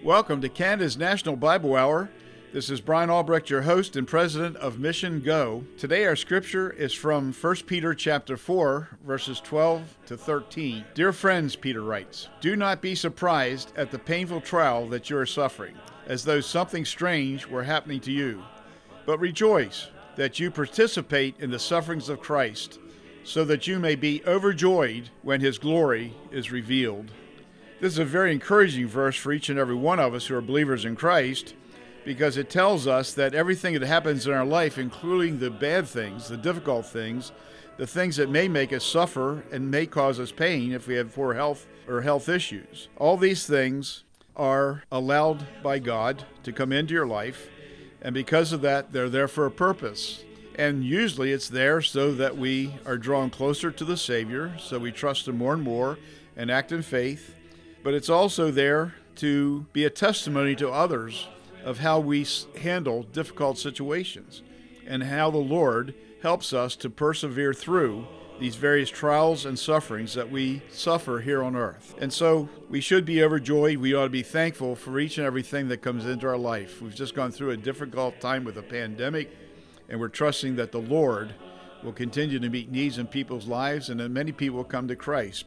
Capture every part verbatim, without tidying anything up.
Welcome to Canada's National Bible Hour. This is Brian Albrecht, your host and president of Mission Go. Today our scripture is from First Peter chapter four, verses twelve to thirteen. Dear friends, Peter writes, do not be surprised at the painful trial that you are suffering, as though something strange were happening to you. But rejoice that you participate in the sufferings of Christ, so that you may be overjoyed when his glory is revealed. This is a very encouraging verse for each and every one of us who are believers in Christ, because it tells us that everything that happens in our life, including the bad things, the difficult things, the things that may make us suffer and may cause us pain if we have poor health or health issues, all these things are allowed by God to come into your life, and because of that, they're there for a purpose. And usually it's there so that we are drawn closer to the Savior, so we trust Him more and more and act in faith. But it's also there to be a testimony to others of how we handle difficult situations and how the Lord helps us to persevere through these various trials and sufferings that we suffer here on earth. And so we should be overjoyed. We ought to be thankful for each and everything that comes into our life. We've just gone through a difficult time with a pandemic, and we're trusting that the Lord will continue to meet needs in people's lives and that many people will come to Christ.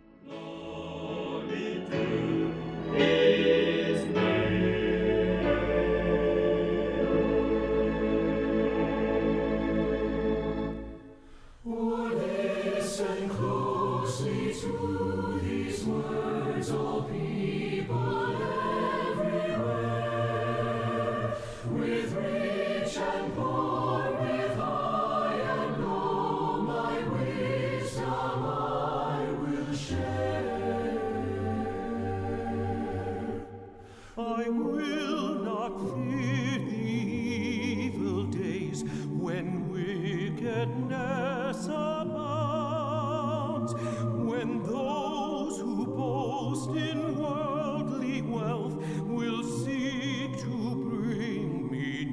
I will not fear the evil days when wickedness abounds, when those who boast in worldly wealth will seek to bring me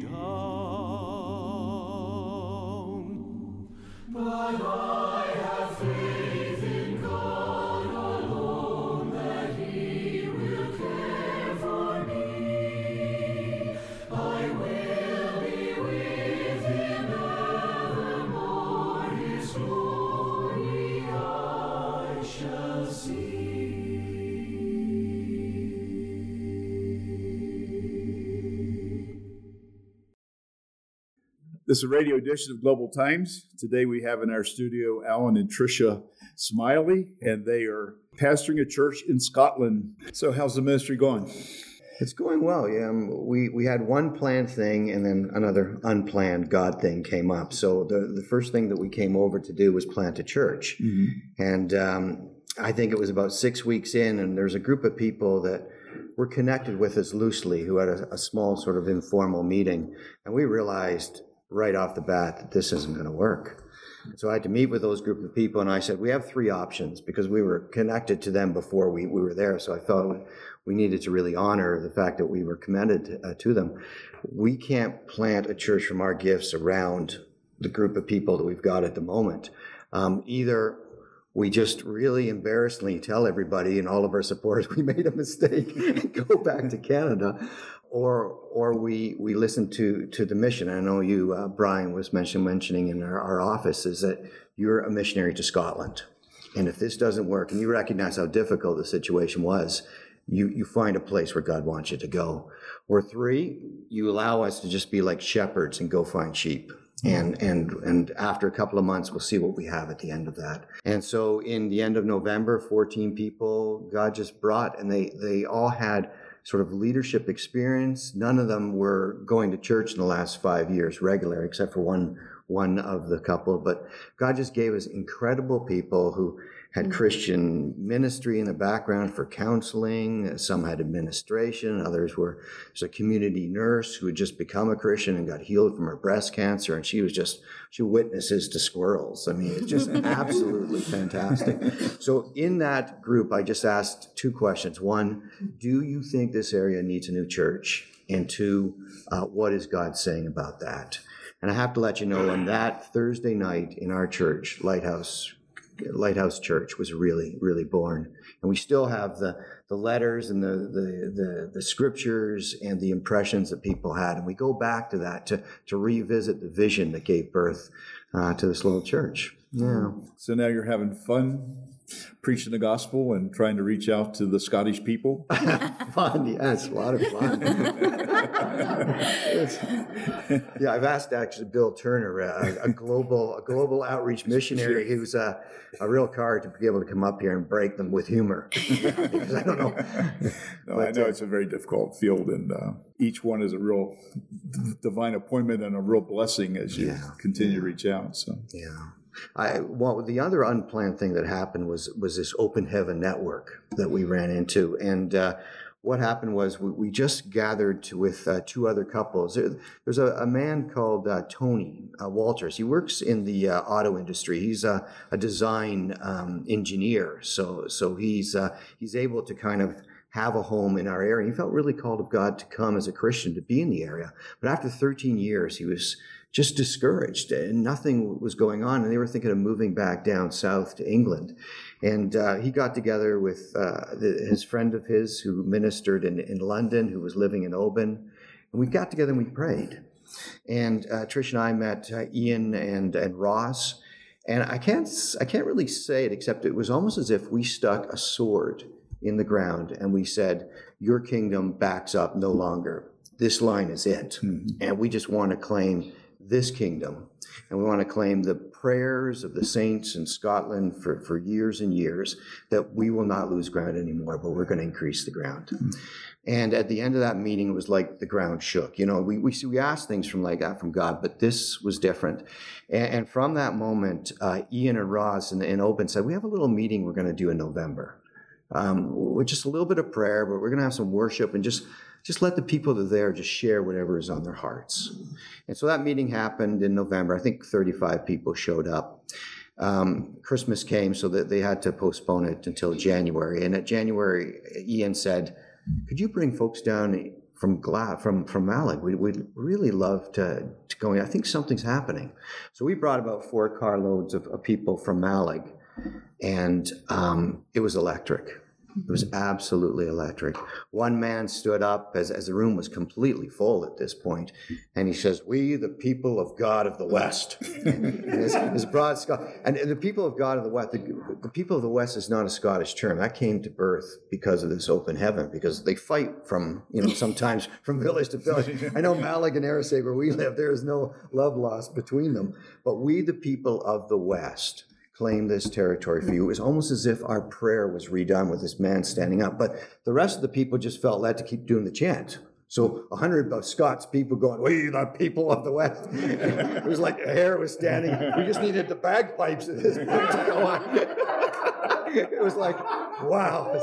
down. But I have faith in God alone, that He will care for me. I will be with Him evermore, His glory I shall see. This is a radio edition of Global Times. Today we have in our studio Alan and Tricia Smiley, and they are pastoring a church in Scotland. So how's the ministry going? It's going well. Yeah, um, we we had one planned thing, and then another unplanned God thing came up. So the the first thing that we came over to do was plant a church, mm-hmm. and um, I think it was about six weeks in, and there's a group of people that were connected with us loosely who had a, a small sort of informal meeting, and we realized right off the bat that this isn't going to work. So I had to meet with those group of people, and I said, we have three options, because we were connected to them before we, we were there, so I felt we needed to really honor the fact that we were commended to, uh, to them. We can't plant a church from our gifts around the group of people that we've got at the moment. Um, either we just really embarrassingly tell everybody and all of our supporters we made a mistake and go back to Canada, or or we we listen to to the mission. I know you, uh, Brian, was mention, mentioning in our, our office is that you're a missionary to Scotland. And if this doesn't work, and you recognize how difficult the situation was, you, you find a place where God wants you to go. Or three, you allow us to just be like shepherds and go find sheep. And and and after a couple of months, we'll see what we have at the end of that. And so in the end of November, fourteen people God just brought, and they, they all had sort of leadership experience. None of them were going to church in the last five years regular, except for one one of the couple. But God just gave us incredible people who had Christian ministry in the background for counseling. Some had administration. Others were, there's a community nurse who had just become a Christian and got healed from her breast cancer. And she was just, she witnesses to squirrels. I mean, it's just absolutely fantastic. So in that group, I just asked two questions. One, do you think this area needs a new church? And two, uh, what is God saying about that? And I have to let you know, on that Thursday night in our church, Lighthouse Lighthouse Church was really, really born. And we still have the, the letters and the, the, the, the scriptures and the impressions that people had. And we go back to that to, to revisit the vision that gave birth uh, to this little church. Yeah. So now you're having fun preaching the gospel and trying to reach out to the Scottish people? Fun, yes, a lot of fun. Yeah, I've asked actually Bill Turner, a, a global a global outreach missionary who's a, a real card to be able to come up here and break them with humor. Because I don't know. No, But, I know uh, it's a very difficult field, and uh, each one is a real divine appointment and a real blessing as you Yeah, continue to reach out. So. Yeah. I, well, the other unplanned thing that happened was was this Open Heaven network that we ran into, and uh, what happened was we, we just gathered to, with uh, two other couples. There, there's a, a man called uh, Tony uh, Walters. He works in the uh, auto industry. He's a, a design um, engineer, so so he's uh, he's able to kind of have a home in our area. He felt really called of God to come as a Christian to be in the area, but after thirteen years, he was just discouraged and nothing was going on. And they were thinking of moving back down south to England. And uh, he got together with uh, the, his friend of his who ministered in, in London, who was living in Oban. And we got together and we prayed. And uh, Trish and I met uh, Ian and, and Ross. And I can't, I can't really say it, except it was almost as if we stuck a sword in the ground and we said, your kingdom backs up no longer. This line is it. Mm-hmm. And we just want to claim this kingdom. And we want to claim the prayers of the saints in Scotland for, for years and years, that we will not lose ground anymore, but we're going to increase the ground. Mm-hmm. And at the end of that meeting, it was like the ground shook. You know, we we, we asked things from like that from God, but this was different. And, and from that moment, uh, Ian and Ross and, and Oban said, we have a little meeting we're going to do in November. Um, with just a little bit of prayer, but we're going to have some worship and just Just let the people that are there just share whatever is on their hearts. And so that meeting happened in November. I think thirty-five people showed up. Um, Christmas came, so that they had to postpone it until January. And at January, Ian said, could you bring folks down from Gla- from from Malig? We, we'd really love to, to go in. I think something's happening. So we brought about four carloads of, of people from Malig, and um, it was electric. It was absolutely electric. One man stood up as, as the room was completely full at this point, and he says, we, the people of God of the West. And his, his broad Scot- and, and the people of God of the West, the, the people of the West is not a Scottish term. That came to birth because of this Open Heaven, because they fight from, you know, sometimes from village to village. I know Malig and Arisaig, where we live, there is no love lost between them. But we, the people of the West, claim this territory for you. It was almost as if our prayer was redone with this man standing up. But the rest of the people just felt led to keep doing the chant. So a hundred of Scots people going, we the people of the West. It was like the hair was standing. We just needed the bagpipes at this point to go on. It was like, wow.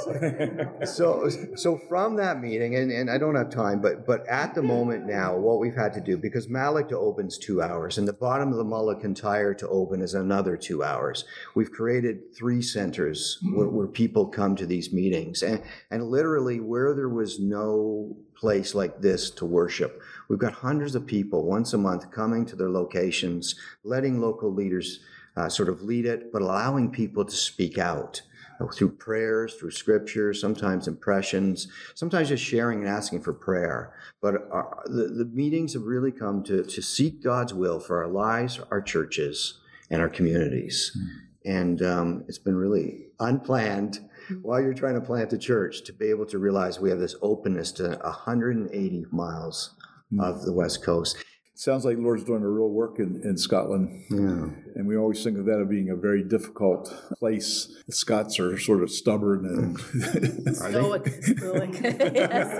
So so from that meeting, and, and I don't have time, but but at the moment now, what we've had to do, because Malig to Oban's two hours, and the bottom of the Mull of Kintyre to Oban is another two hours. We've created three centers where, where people come to these meetings. And, and literally where there was no place like this to worship, we've got hundreds of people once a month coming to their locations, letting local leaders Uh, sort of lead it, but allowing people to speak out uh, through prayers, through scripture, sometimes impressions, sometimes just sharing and asking for prayer. But our, the, the meetings have really come to, to seek God's will for our lives, our churches, and our communities. Mm-hmm. And um, it's been really unplanned while you're trying to plant a church to be able to realize we have this openness to one hundred eighty miles mm-hmm. of the West Coast. Sounds like the Lord's doing a real work in, in Scotland. Yeah. And we always think of that as being a very difficult place. The Scots are sort of stubborn and stoic. stoic. Yes.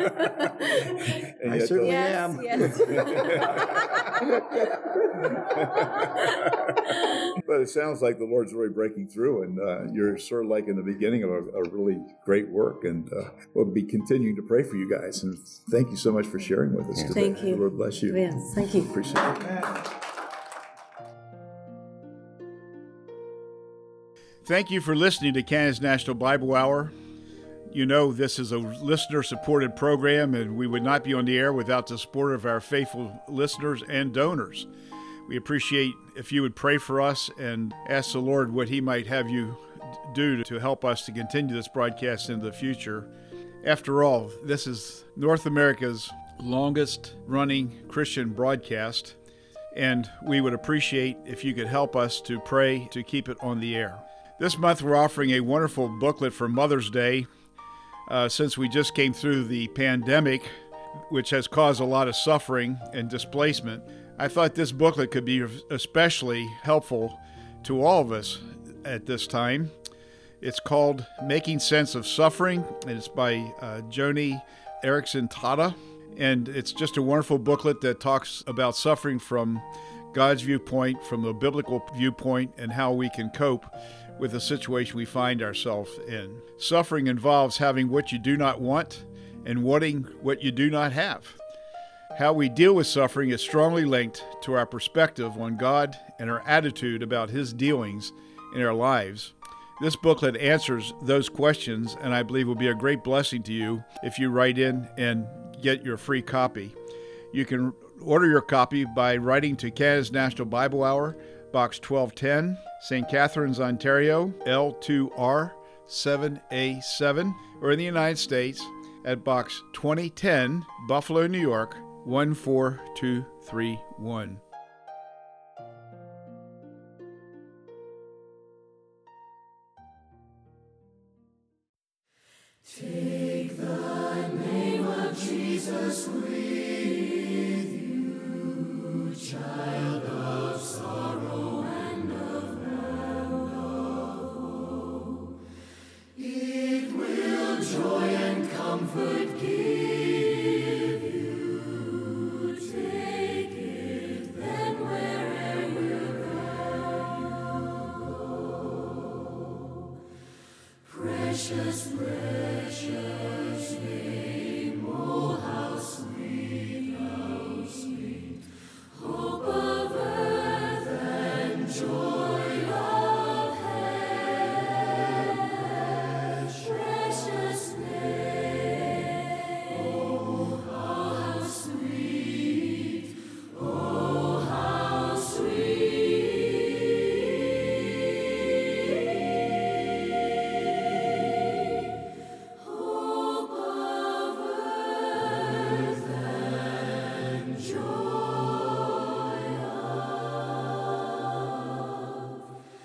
I certainly yes, am. Yes. But it sounds like the Lord's really breaking through, and uh, you're sort of like in the beginning of a, a really great work. And uh, we'll be continuing to pray for you guys. And thank you so much for sharing with us yeah. today. Thank you. The Lord bless you. Yes, thank you. Appreciate it. Thank you for listening to Canada's National Bible Hour. You know this is a listener-supported program, and we would not be on the air without the support of our faithful listeners and donors. We appreciate if you would pray for us and ask the Lord what He might have you do to help us to continue this broadcast into the future. After all, this is North America's longest running Christian broadcast, and we would appreciate if you could help us to pray to keep it on the air. This month we're offering a wonderful booklet for Mother's Day. Uh, since we just came through the pandemic, which has caused a lot of suffering and displacement, I thought this booklet could be especially helpful to all of us at this time. It's called Making Sense of Suffering, and it's by uh, Joni Eareckson Tada. And it's just a wonderful booklet that talks about suffering from God's viewpoint, from the biblical viewpoint, and how we can cope with the situation we find ourselves in. Suffering involves having what you do not want and wanting what you do not have. How we deal with suffering is strongly linked to our perspective on God and our attitude about His dealings in our lives. This booklet answers those questions, and I believe will be a great blessing to you if you write in and get your free copy. You can order your copy by writing to Canada's National Bible Hour, Box twelve ten, Saint Catharines, Ontario, L two R seven A seven, or in the United States at Box twenty ten, Buffalo, New York, one four two three one. Take the name of Jesus with you, child of sorrow and of woe. It will joy and comfort give you. Take it then wherever thou go. Precious, precious name, oh how sweet, how sweet, hope of earth and joy of heaven. Precious name, oh how sweet, oh how sweet. Hope of earth and joy of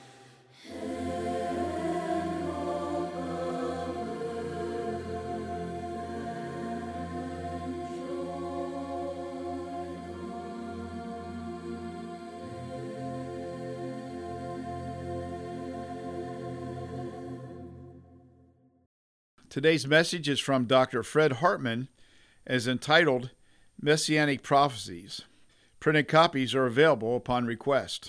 Today's message is from Doctor Fred Hartman and is entitled Messianic Prophecies. Printed copies are available upon request.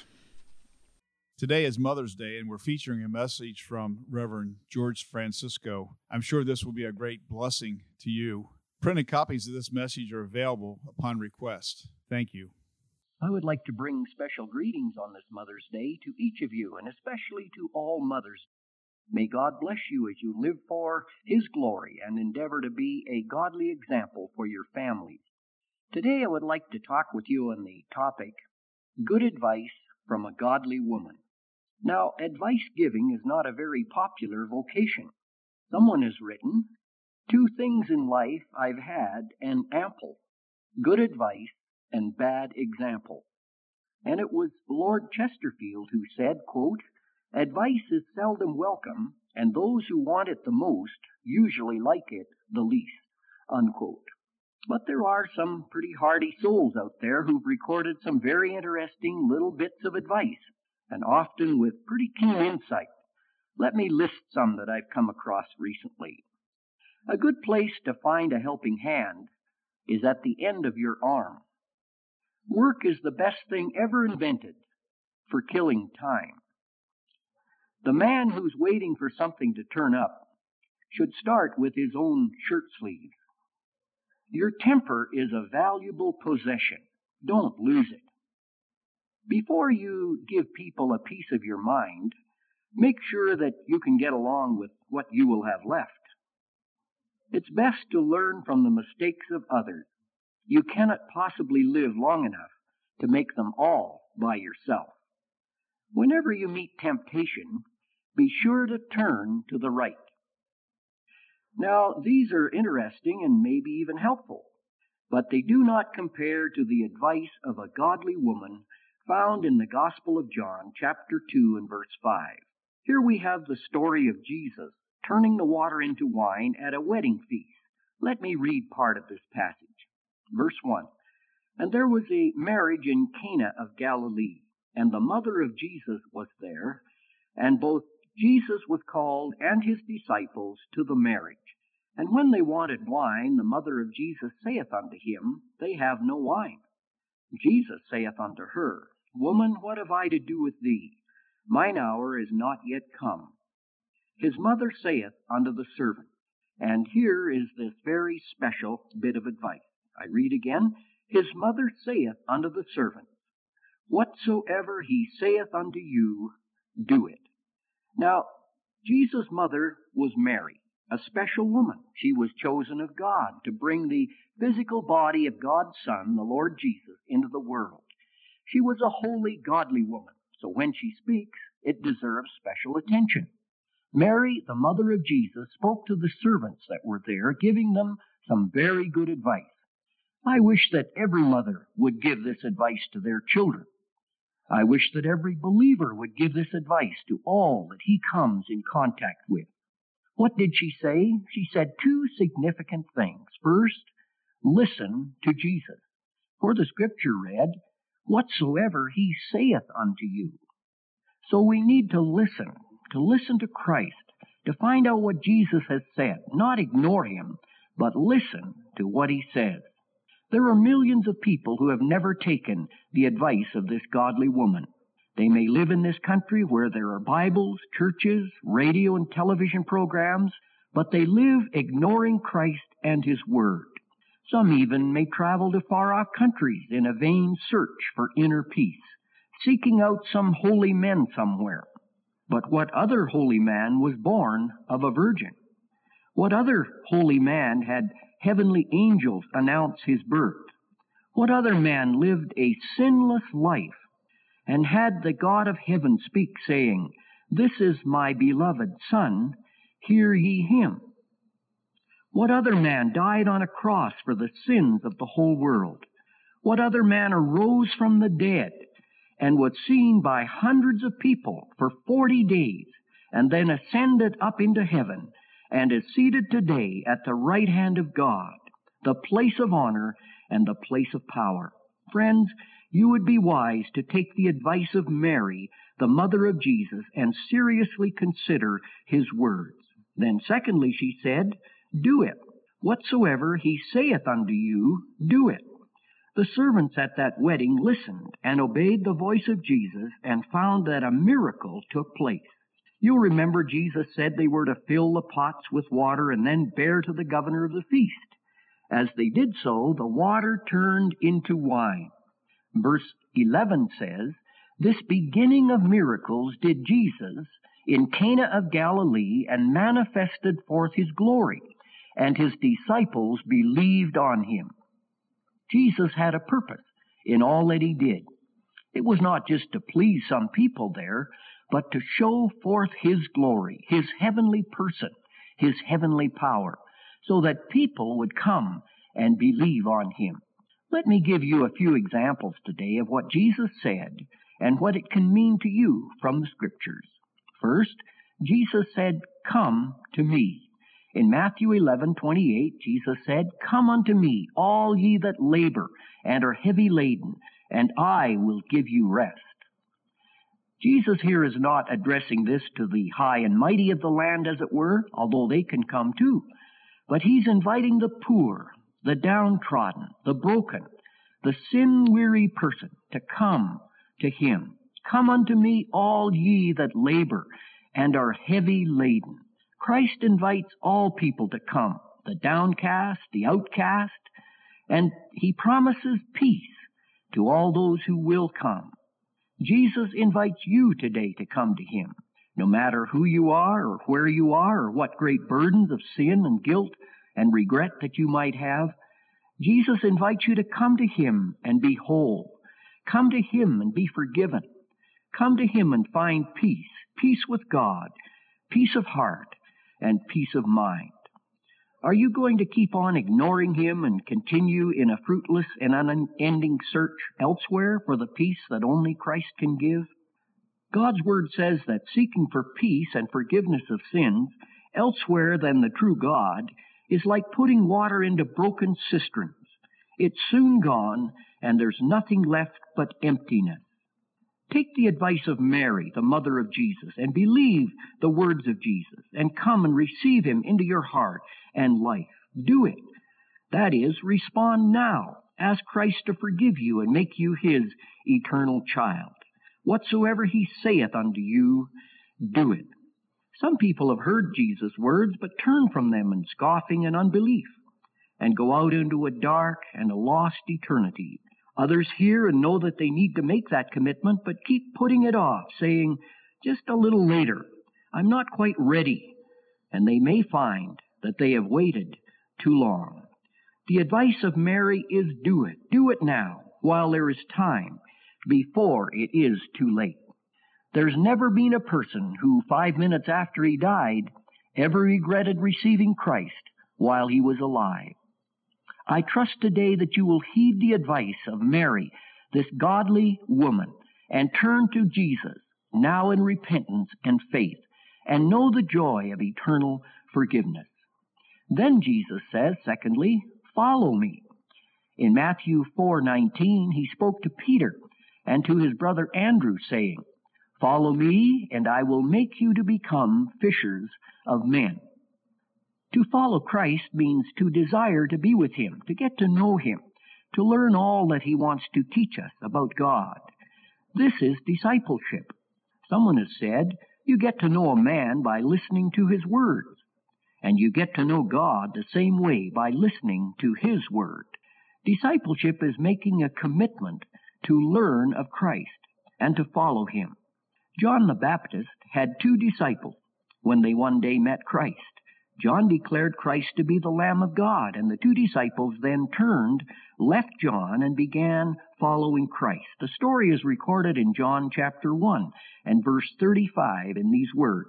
Today is Mother's Day, and we're featuring a message from Reverend George Francisco. I'm sure this will be a great blessing to you. Printed copies of this message are available upon request. Thank you. I would like to bring special greetings on this Mother's Day to each of you, and especially to all mothers. May God bless you as you live for His glory and endeavor to be a godly example for your families. Today I would like to talk with you on the topic, Good Advice from a Godly Woman. Now, advice giving is not a very popular vocation. Someone has written, Two things in life I've had and ample, good advice and bad example. And it was Lord Chesterfield who said, quote, Advice is seldom welcome, and those who want it the most usually like it the least, unquote. But there are some pretty hardy souls out there who've recorded some very interesting little bits of advice, and often with pretty keen insight. Let me list some that I've come across recently. A good place to find a helping hand is at the end of your arm. Work is the best thing ever invented for killing time. The man who's waiting for something to turn up should start with his own shirt sleeve. Your temper is a valuable possession. Don't lose it. Before you give people a piece of your mind, make sure that you can get along with what you will have left. It's best to learn from the mistakes of others. You cannot possibly live long enough to make them all by yourself. Whenever you meet temptation, be sure to turn to the right. Now, these are interesting and maybe even helpful, but they do not compare to the advice of a godly woman found in the Gospel of John, chapter two and verse five. Here we have the story of Jesus turning the water into wine at a wedding feast. Let me read part of this passage. Verse one. And there was a marriage in Cana of Galilee, and the mother of Jesus was there, and both Jesus was called and his disciples to the marriage. And when they wanted wine, the mother of Jesus saith unto him, They have no wine. Jesus saith unto her, Woman, what have I to do with thee? Mine hour is not yet come. His mother saith unto the servant, and here is this very special bit of advice. I read again, His mother saith unto the servant, Whatsoever he saith unto you, do it. Now, Jesus' mother was Mary, a special woman. She was chosen of God to bring the physical body of God's Son, the Lord Jesus, into the world. She was a holy, godly woman, so when she speaks, it deserves special attention. Mary, the mother of Jesus, spoke to the servants that were there, giving them some very good advice. I wish that every mother would give this advice to their children. I wish that every believer would give this advice to all that he comes in contact with. What did she say? She said two significant things. First, listen to Jesus. For the scripture read, Whatsoever he saith unto you. So we need to listen, to listen to Christ, to find out what Jesus has said, not ignore him, but listen to what he says. There are millions of people who have never taken the advice of this godly woman. They may live in this country where there are Bibles, churches, radio and television programs, but they live ignoring Christ and his word. Some even may travel to far-off countries in a vain search for inner peace, seeking out some holy men somewhere. But what other holy man was born of a virgin? What other holy man had heavenly angels announce his birth? What other man lived a sinless life and had the God of heaven speak, saying, This is my beloved Son, hear ye him? What other man died on a cross for the sins of the whole world? What other man arose from the dead and was seen by hundreds of people for forty days and then ascended up into heaven and is seated today at the right hand of God, the place of honor and the place of power? Friends, you would be wise to take the advice of Mary, the mother of Jesus, and seriously consider his words. Then secondly, she said, Do it. Whatsoever he saith unto you, do it. The servants at that wedding listened and obeyed the voice of Jesus and found that a miracle took place. You'll remember Jesus said they were to fill the pots with water and then bear to the governor of the feast. As they did so, the water turned into wine. Verse eleven says, This beginning of miracles did Jesus in Cana of Galilee and manifested forth his glory, and his disciples believed on him. Jesus had a purpose in all that he did. It was not just to please some people there, but to show forth his glory, his heavenly person, his heavenly power, so that people would come and believe on him. Let me give you a few examples today of what Jesus said and what it can mean to you from the Scriptures. First, Jesus said, Come to me. In Matthew eleven twenty-eight, Jesus said, Come unto me, all ye that labor and are heavy laden, and I will give you rest. Jesus here is not addressing this to the high and mighty of the land, as it were, although they can come too, but he's inviting the poor, the downtrodden, the broken, the sin-weary person to come to him. Come unto me, all ye that labor and are heavy laden. Christ invites all people to come, the downcast, the outcast, and he promises peace to all those who will come. Jesus invites you today to come to him, no matter who you are or where you are or what great burdens of sin and guilt and regret that you might have. Jesus invites you to come to him and be whole, Come to Him and be forgiven. Come to Him and find peace, peace with God, peace of heart, and peace of mind. Are you going to keep on ignoring Him and continue in a fruitless and unending search elsewhere for the peace that only Christ can give? God's Word says that seeking for peace and forgiveness of sins elsewhere than the true God is like putting water into broken cisterns. It's soon gone, and there's nothing left but emptiness. Take the advice of Mary, the mother of Jesus, and believe the words of Jesus, and come and receive Him into your heart and life. Do it. That is, respond now. Ask Christ to forgive you and make you His eternal child. Whatsoever He saith unto you, do it. Some people have heard Jesus' words, but turn from them in scoffing and unbelief, and go out into a dark and a lost eternity. Others hear and know that they need to make that commitment, but keep putting it off, saying, just a little later, I'm not quite ready. And they may find that they have waited too long. The advice of Mary is do it. Do it now, while there is time, before it is too late. There's never been a person who, five minutes after he died, ever regretted receiving Christ while he was alive. I trust today that you will heed the advice of Mary, this godly woman, and turn to Jesus, now in repentance and faith, and know the joy of eternal forgiveness. Then Jesus says, secondly, follow me. In Matthew four nineteen, He spoke to Peter and to his brother Andrew, saying, follow me, and I will make you to become fishers of men. To follow Christ means to desire to be with Him, to get to know Him, to learn all that He wants to teach us about God. This is discipleship. Someone has said, you get to know a man by listening to his words, and you get to know God the same way by listening to His word. Discipleship is making a commitment to learn of Christ and to follow Him. John the Baptist had two disciples when they one day met Christ. John declared Christ to be the Lamb of God, and the two disciples then turned, left John, and began following Christ. The story is recorded in John chapter one and verse thirty-five in these words.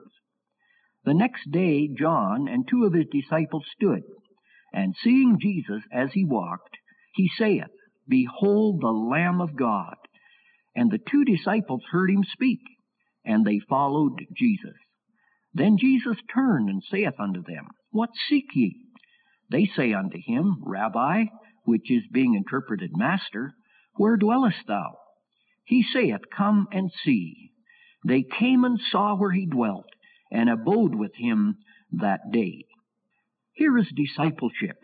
The next day John and two of his disciples stood, and seeing Jesus as He walked, he saith, Behold the Lamb of God. And the two disciples heard Him speak, and they followed Jesus. Then Jesus turned and saith unto them, What seek ye? They say unto Him, Rabbi, which is being interpreted Master, where dwellest thou? He saith, Come and see. They came and saw where He dwelt, and abode with Him that day. Here is discipleship.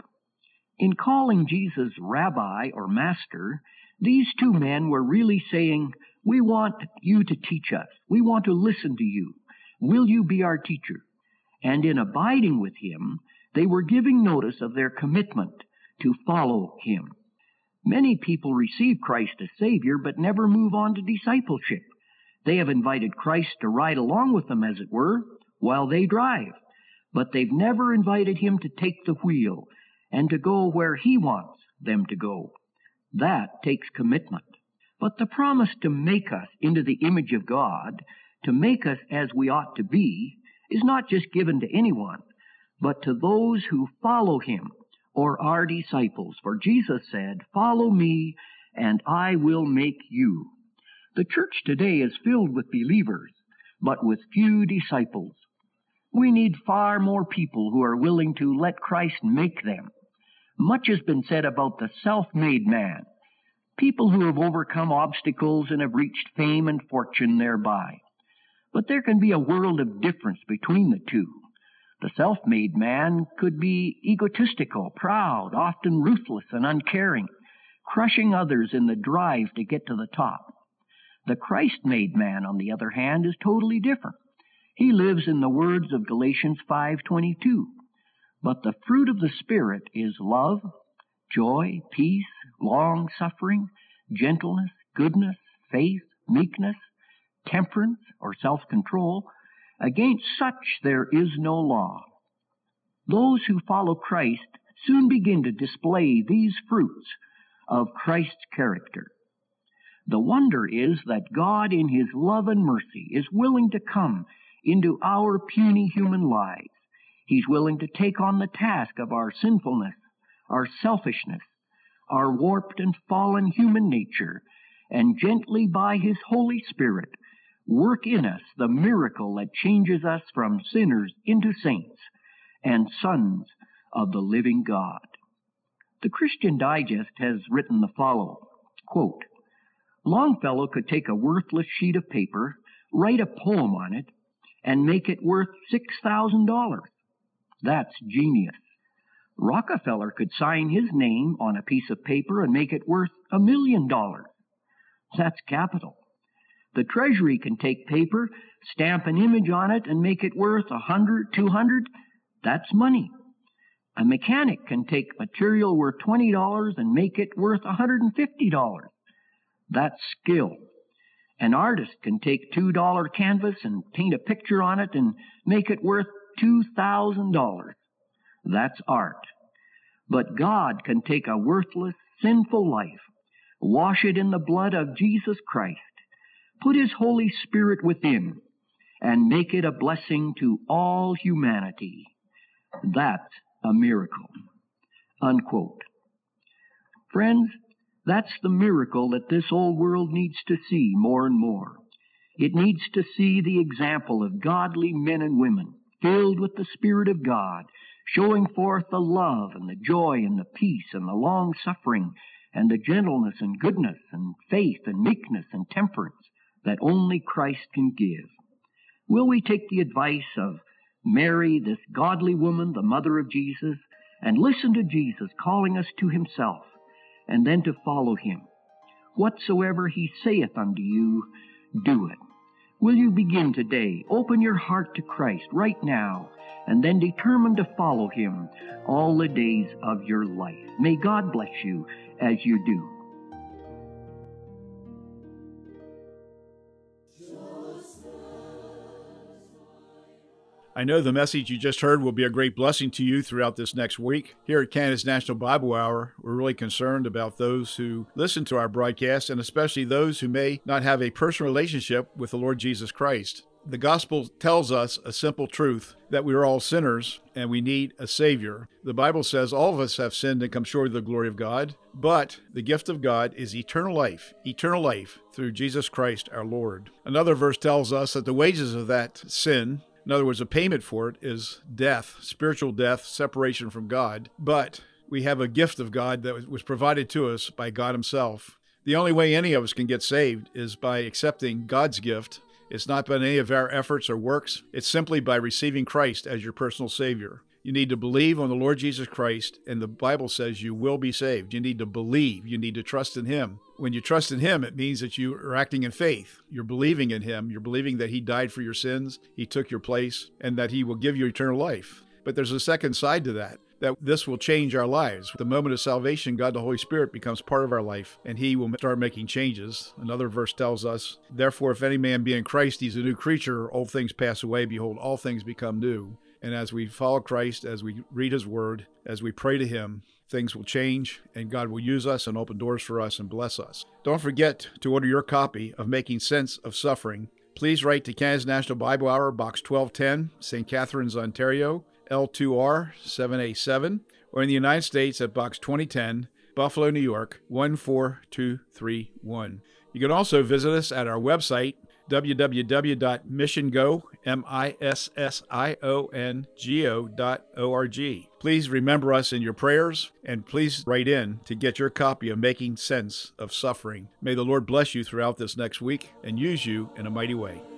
In calling Jesus Rabbi or Master, these two men were really saying, We want you to teach us. We want to listen to you. Will you be our teacher? And in abiding with Him, they were giving notice of their commitment to follow Him. Many people receive Christ as Savior, but never move on to discipleship. They have invited Christ to ride along with them, as it were, while they drive, but they've never invited Him to take the wheel and to go where He wants them to go. That takes commitment. But the promise to make us into the image of God, to make us as we ought to be, is not just given to anyone, but to those who follow Him or are disciples. For Jesus said, Follow me, and I will make you. The church today is filled with believers, but with few disciples. We need far more people who are willing to let Christ make them. Much has been said about the self-made man, people who have overcome obstacles and have reached fame and fortune thereby. But there can be a world of difference between the two. The self-made man could be egotistical, proud, often ruthless and uncaring, crushing others in the drive to get to the top. The Christ-made man, on the other hand, is totally different. He lives in the words of Galatians five twenty-two. But the fruit of the Spirit is love, joy, peace, long-suffering, gentleness, goodness, faith, meekness, temperance, or self-control. Against such there is no law. Those who follow Christ soon begin to display these fruits of Christ's character. The wonder is that God, in His love and mercy, is willing to come into our puny human lives. He's willing to take on the task of our sinfulness, our selfishness, our warped and fallen human nature, and gently by His Holy Spirit work in us the miracle that changes us from sinners into saints and sons of the living God. The Christian Digest has written the following, quote, Longfellow could take a worthless sheet of paper, write a poem on it, and make it worth six thousand dollars. That's genius. Rockefeller could sign his name on a piece of paper and make it worth a million dollars. That's capital. The Treasury can take paper, stamp an image on it, and make it worth a hundred, two hundred. That's money. A mechanic can take material worth twenty dollars and make it worth one hundred fifty dollars. That's skill. An artist can take two dollar canvas and paint a picture on it and make it worth two thousand dollars. That's art. But God can take a worthless, sinful life, wash it in the blood of Jesus Christ, put His Holy Spirit within, and make it a blessing to all humanity. That's a miracle. Unquote. Friends, that's the miracle that this old world needs to see more and more. It needs to see the example of godly men and women filled with the Spirit of God, showing forth the love and the joy and the peace and the long-suffering and the gentleness and goodness and faith and meekness and temperance that only Christ can give. Will we take the advice of Mary, this godly woman, the mother of Jesus, and listen to Jesus calling us to Himself, and then to follow Him? Whatsoever He saith unto you, do it. Will you begin today? Open your heart to Christ right now, and then determine to follow Him all the days of your life. May God bless you as you do. I know the message you just heard will be a great blessing to you throughout this next week. Here at Canada's National Bible Hour, we're really concerned about those who listen to our broadcast, and especially those who may not have a personal relationship with the Lord Jesus Christ. The gospel tells us a simple truth, that we are all sinners and we need a Savior. The Bible says all of us have sinned and come short of the glory of God, but the gift of God is eternal life, eternal life through Jesus Christ our Lord. Another verse tells us that the wages of that sin, in other words, a payment for it, is death, spiritual death, separation from God. But we have a gift of God that was provided to us by God Himself. The only way any of us can get saved is by accepting God's gift. It's not by any of our efforts or works. It's simply by receiving Christ as your personal Savior. You need to believe on the Lord Jesus Christ, and the Bible says you will be saved. You need to believe. You need to trust in Him. When you trust in Him, it means that you are acting in faith. You're believing in Him. You're believing that He died for your sins, He took your place, and that He will give you eternal life. But there's a second side to that, that this will change our lives. At the moment of salvation, God the Holy Spirit becomes part of our life, and He will start making changes. Another verse tells us, therefore, if any man be in Christ, he's a new creature. Old things pass away. Behold, all things become new. And as we follow Christ, as we read His Word, as we pray to Him, things will change, and God will use us and open doors for us and bless us. Don't forget to order your copy of Making Sense of Suffering. Please write to Canada's National Bible Hour, Box twelve ten, Saint Catharines, Ontario, L two R seven A seven, or in the United States at Box twenty ten, Buffalo, New York, one four two three one. You can also visit us at our website, w w w dot mission go, M I S S I O N G O dot O R G. Please remember us in your prayers, and please write in to get your copy of Making Sense of Suffering. May the Lord bless you throughout this next week and use you in a mighty way.